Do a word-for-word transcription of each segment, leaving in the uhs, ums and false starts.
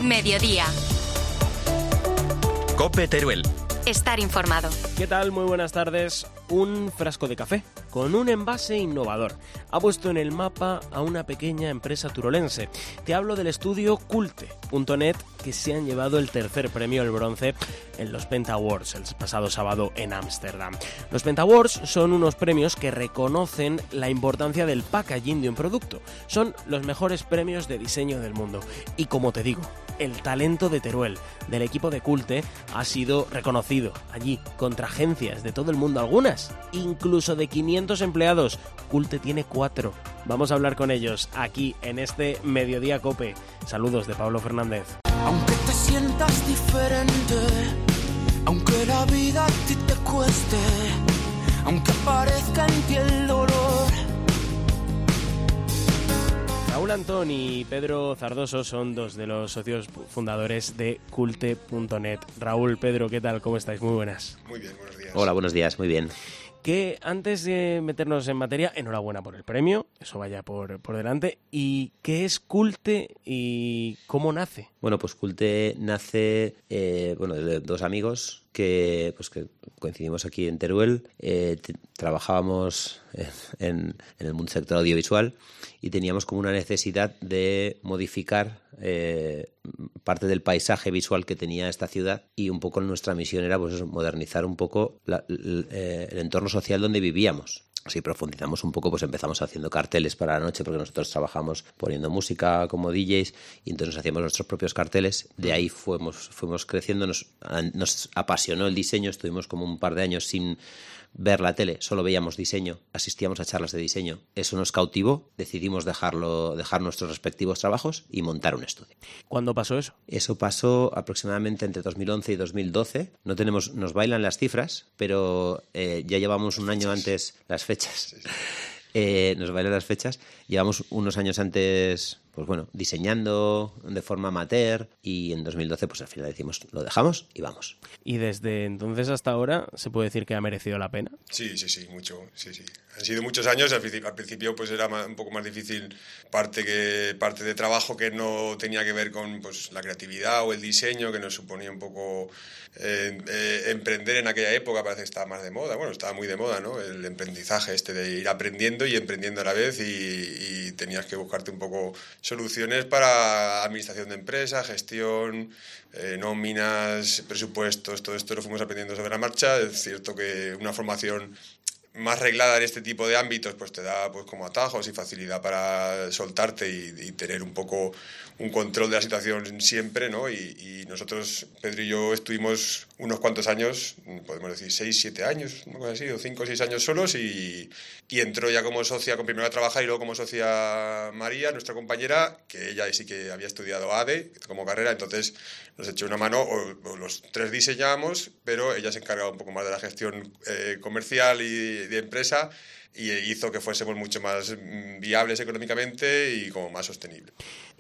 Mediodía. COPE Teruel. Estar informado. ¿Qué tal? Muy buenas tardes. Un frasco de café con un envase innovador ha puesto en el mapa a una pequeña empresa turolense. Te hablo del estudio Culte punto net, que se han llevado el tercer premio, el bronce, en los Penta Awards el pasado sábado en Ámsterdam. Los Penta Awards son unos premios que reconocen la importancia del packaging de un producto. Son los mejores premios de diseño del mundo. Y como te digo, el talento de Teruel, del equipo de Culte, ha sido reconocido allí contra agencias de todo el mundo, algunas incluso de quinientos empleados. Culte tiene cuatro. Vamos a hablar con ellos aquí en este Mediodía Cope. Saludos de Pablo Fernández. Aunque te sientas diferente, aunque la vida a ti te cueste, aunque aparezca en ti el dolor. Raúl Antón y Pedro Zardoso son dos de los socios fundadores de Culte punto net. Raúl, Pedro, ¿qué tal? ¿Cómo estáis? Muy buenas. Muy bien, buenos días. Hola, buenos días, muy bien. Que antes de meternos en materia, enhorabuena por el premio, eso vaya por, por delante. ¿Y qué es Culte y cómo nace? Bueno, pues Culte nace eh, bueno, de dos amigos que, pues que coincidimos aquí en Teruel. Eh, t- trabajábamos en, en el mundo sector audiovisual y teníamos como una necesidad de modificar eh, parte del paisaje visual que tenía esta ciudad, y un poco nuestra misión era pues eso, modernizar un poco la, el, el entorno social donde vivíamos. Si profundizamos un poco, pues empezamos haciendo carteles para la noche, porque nosotros trabajamos poniendo música como D Js y entonces hacíamos nuestros propios carteles. De ahí fuimos, fuimos creciendo, nos, nos apasionó el diseño, estuvimos como un par de años sin ver la tele, solo veíamos diseño, asistíamos a charlas de diseño. Eso nos cautivó, decidimos dejarlo, dejar nuestros respectivos trabajos y montar un estudio. ¿Cuándo pasó eso? Eso pasó aproximadamente entre dos mil once y dos mil doce. No tenemos, nos bailan las cifras, pero eh, ya llevamos un año antes las fechas. Eh, nos bailan las fechas. Llevamos unos años antes, pues bueno, diseñando de forma amateur, y en dos mil doce pues al final decimos, lo dejamos y vamos. Y desde entonces hasta ahora, ¿se puede decir que ha merecido la pena? Sí, sí, sí, mucho, sí, sí. Han sido muchos años, al principio, al principio pues era más, un poco más difícil parte, que, parte de trabajo que no tenía que ver con pues, la creatividad o el diseño, que nos suponía un poco eh, eh, emprender en aquella época. Parece que estaba más de moda, bueno, estaba muy de moda, ¿no? El emprendizaje este de ir aprendiendo y emprendiendo a la vez, y, y tenías que buscarte un poco soluciones para administración de empresas, gestión, eh, nóminas, presupuestos, todo esto lo fuimos aprendiendo sobre la marcha. Es cierto que una formación más reglada en este tipo de ámbitos pues te da pues como atajos y facilidad para soltarte y, y tener un poco un control de la situación siempre, ¿no? Y, y nosotros, Pedro y yo, estuvimos unos cuantos años, podemos decir seis, siete años, una cosa así, o cinco o seis años solos, y, y entró ya como socia, con primero a trabajar y luego como socia María, nuestra compañera, que ella sí que había estudiado A D E como carrera, entonces nos echó una mano, o, o los tres diseñábamos, pero ella se encargaba un poco más de la gestión eh, comercial y de empresa, y hizo que fuésemos mucho más viables económicamente y como más sostenibles.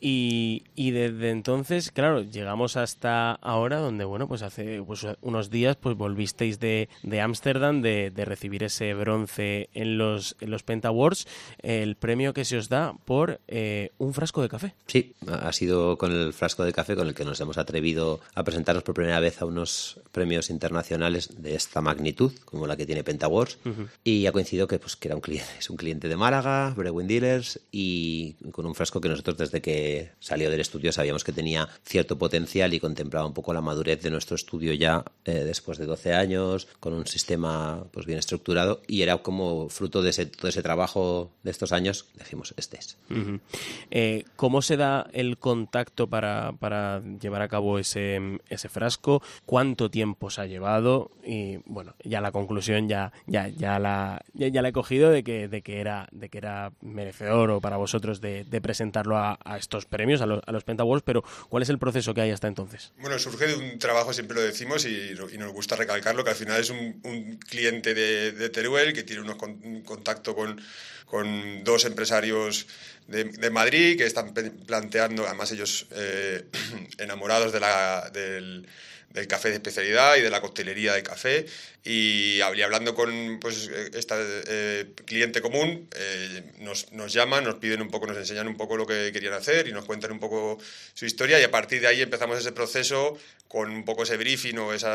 Y, y desde entonces, claro, llegamos hasta ahora, donde, bueno, pues hace pues, unos días pues volvisteis de de Ámsterdam, de, de recibir ese bronce en los, en los Penta Awards, el premio que se os da por eh, un frasco de café. Sí, ha sido con el frasco de café con el que nos hemos atrevido a presentarnos por primera vez a unos premios internacionales de esta magnitud, como la que tiene Penta Awards, uh-huh. Y ha coincidido que, pues, que era un cliente, es un cliente de Málaga, Brewin Dealers, y con un frasco que nosotros desde que salió del estudio sabíamos que tenía cierto potencial y contemplaba un poco la madurez de nuestro estudio ya eh, después de doce años, con un sistema pues bien estructurado, y era como fruto de ese, todo ese trabajo de estos años, decimos, este es. Uh-huh. Eh, ¿Cómo se da el contacto para, para llevar a cabo ese, ese frasco? ¿Cuánto tiempo se ha llevado? Y bueno, ya la conclusión ya, ya, ya, la, ya, ya la he cogido de que, de que era, de que era merecedor o para vosotros de, de presentarlo a, a estos premios, a los, a los Penta Awards, pero ¿cuál es el proceso que hay hasta entonces? Bueno, surge de un trabajo, siempre lo decimos y, y nos gusta recalcarlo, que al final es un, un cliente de, de Teruel que tiene unos con, un contacto con, con dos empresarios de, de Madrid, que están planteando, además ellos eh, enamorados de la, del, del café de especialidad y de la coctelería de café. Y hablando con pues esta eh, cliente común, eh, nos, nos llaman, nos piden un poco, nos enseñan un poco lo que querían hacer y nos cuentan un poco su historia, y a partir de ahí empezamos ese proceso con un poco ese briefing o ese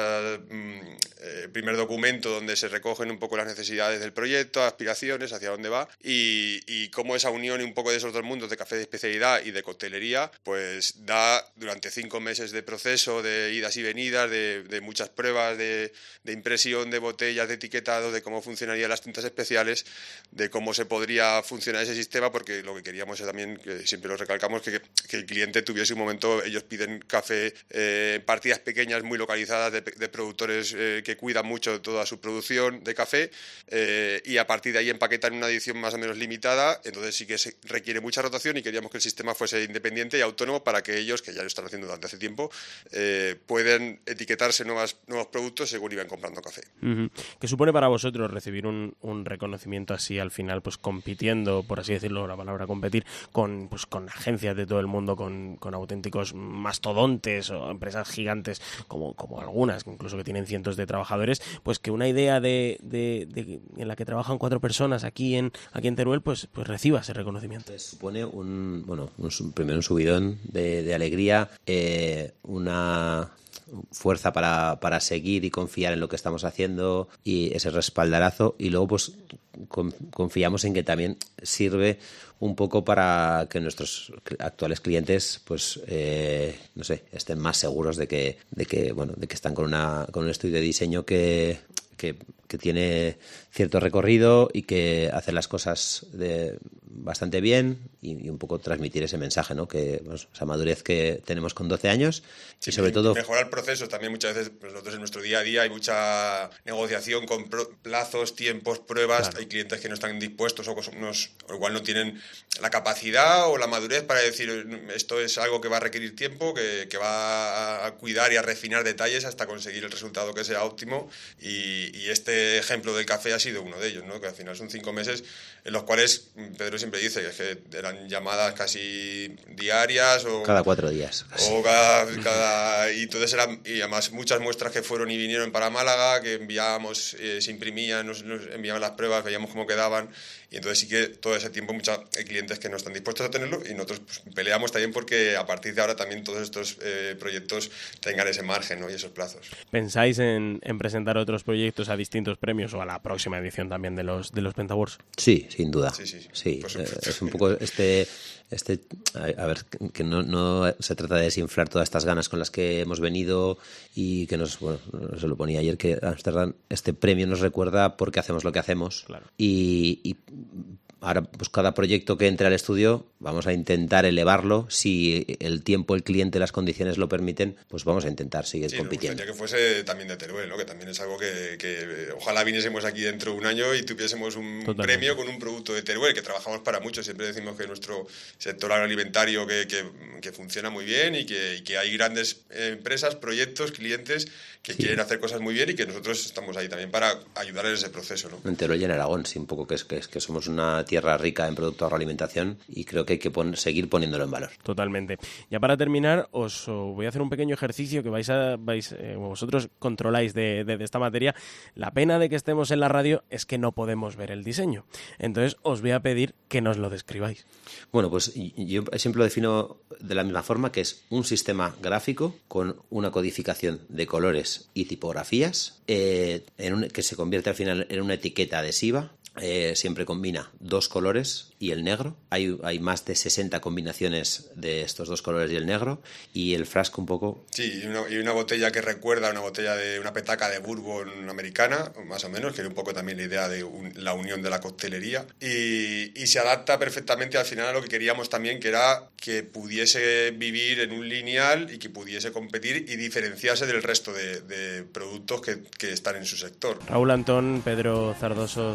eh, primer documento donde se recogen un poco las necesidades del proyecto, aspiraciones, hacia dónde va, y, y cómo esa unión y un poco de esos dos mundos de café de especialidad y de coctelería pues da durante cinco meses de proceso, de idas y venidas, de, de muchas pruebas, de, de impresión de botellas, de etiquetado, de cómo funcionarían las tintas especiales, de cómo se podría funcionar ese sistema, porque lo que queríamos es también, que siempre lo recalcamos, que, que el cliente tuviese un momento, ellos piden café en eh, partidas pequeñas muy localizadas de, de productores eh, que cuidan mucho toda su producción de café, eh, y a partir de ahí empaquetan una edición más o menos limitada. Entonces sí que se requiere mucha rotación y queríamos que el sistema fuese independiente y autónomo para que ellos, que ya lo están haciendo durante hace tiempo, eh, puedan etiquetarse nuevas, nuevos productos según iban comprando café. Uh-huh. ¿Qué supone para vosotros recibir un, un reconocimiento así al final, pues compitiendo, por así decirlo, la palabra competir, con, pues, con agencias de todo el mundo, con, con auténticos mastodontes o empresas gigantes como, como algunas, incluso que tienen cientos de trabajadores, pues que una idea de, de, de en la que trabajan cuatro personas aquí en aquí en Teruel, pues, pues reciba ese reconocimiento? Pues supone un, bueno, un, primero un subidón de, de alegría, eh, una fuerza para, para seguir y confiar en lo que estamos haciendo y ese respaldarazo, y luego pues con, confiamos en que también sirve un poco para que nuestros actuales clientes pues eh, no sé, estén más seguros de que de que bueno de que están con una con un estudio de diseño que que, que tiene cierto recorrido y que hace las cosas de bastante bien, y, y un poco transmitir ese mensaje, ¿no? Que pues, esa madurez que tenemos con doce años, sí, y sobre todo mejorar procesos. También muchas veces pues, nosotros en nuestro día a día hay mucha negociación con plazos, tiempos, pruebas. Claro. Hay clientes que no están dispuestos o, nos, o igual no tienen la capacidad o la madurez para decir esto es algo que va a requerir tiempo, que, que va a cuidar y a refinar detalles hasta conseguir el resultado que sea óptimo, y, y este ejemplo del café ha sido uno de ellos, ¿no? Que al final son cinco meses en los cuales Pedro siempre dice que eran llamadas casi diarias o cada cuatro días casi. o cada, cada y entonces eran, y además muchas muestras que fueron y vinieron para Málaga, que enviábamos, eh, se imprimían, nos, nos enviaban las pruebas, veíamos cómo quedaban, y entonces sí que todo ese tiempo muchos hay clientes que no están dispuestos a tenerlo, y nosotros pues, peleamos también porque a partir de ahora también todos estos eh, proyectos tengan ese margen, ¿no? Y esos plazos. ¿Pensáis en, en presentar otros proyectos a distintos premios o a la próxima edición también de los de los Penta Awards? Sí, sin duda. Sí, sí, sí. sí eh, es un poco este este a, a ver, que no, no se trata de desinflar todas estas ganas con las que hemos venido, y que nos, bueno, se lo ponía ayer, que Amsterdam, este premio nos recuerda por qué hacemos lo que hacemos. Claro. y, y ahora, pues cada proyecto que entre al estudio vamos a intentar elevarlo. Si el tiempo, el cliente, las condiciones lo permiten, pues vamos a intentar seguir sí, compitiendo. Sí, que fuese también de Teruel, ¿no? Que también es algo que, que ojalá viniésemos aquí dentro de un año y tuviésemos un Totalmente. premio con un producto de Teruel, que trabajamos para muchos. Siempre decimos que nuestro sector agroalimentario que, que, que funciona muy bien, y que, y que hay grandes empresas, proyectos, clientes que sí. quieren hacer cosas muy bien, y que nosotros estamos ahí también para ayudar en ese proceso, ¿no? En Teruel y en Aragón, sí, un poco que es que, es que somos una tierra rica en producto de agroalimentación, y creo que hay que pon, seguir poniéndolo en valor. Totalmente. Ya para terminar, os voy a hacer un pequeño ejercicio que vais a vais eh, vosotros controláis de, de, de esta materia. La pena de que estemos en la radio es que no podemos ver el diseño. Entonces os voy a pedir que nos lo describáis. Bueno, pues yo siempre lo defino de la misma forma, que es un sistema gráfico con una codificación de colores y tipografías, eh, en un, que se convierte al final en una etiqueta adhesiva. Eh, siempre combina dos colores y el negro. Hay, hay más de sesenta combinaciones de estos dos colores y el negro. Y el frasco un poco... Sí, y una, y una botella que recuerda a una botella de una petaca de bourbon americana, más o menos, que era un poco también la idea de un, la unión de la coctelería. Y, y se adapta perfectamente al final a lo que queríamos también, que era que pudiese vivir en un lineal y que pudiese competir y diferenciarse del resto de, de productos que, que están en su sector. Raúl Antón, Pedro Zardoso, dos del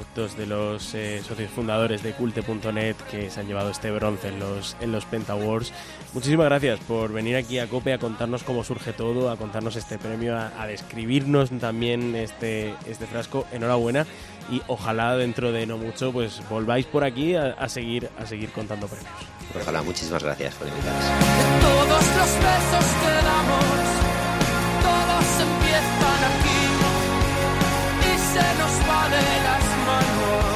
los eh, socios fundadores de Culte punto net que se han llevado este bronce en los, en los Penta Awards. Muchísimas gracias por venir aquí a COPE a contarnos cómo surge todo, a contarnos este premio, a, a describirnos también este, este frasco. Enhorabuena y ojalá dentro de no mucho pues volváis por aquí a, a seguir a seguir contando premios. Ojalá, muchísimas gracias por invitarnos. De todos los besos que damos, todos empiezan aquí y se nos va de las manos.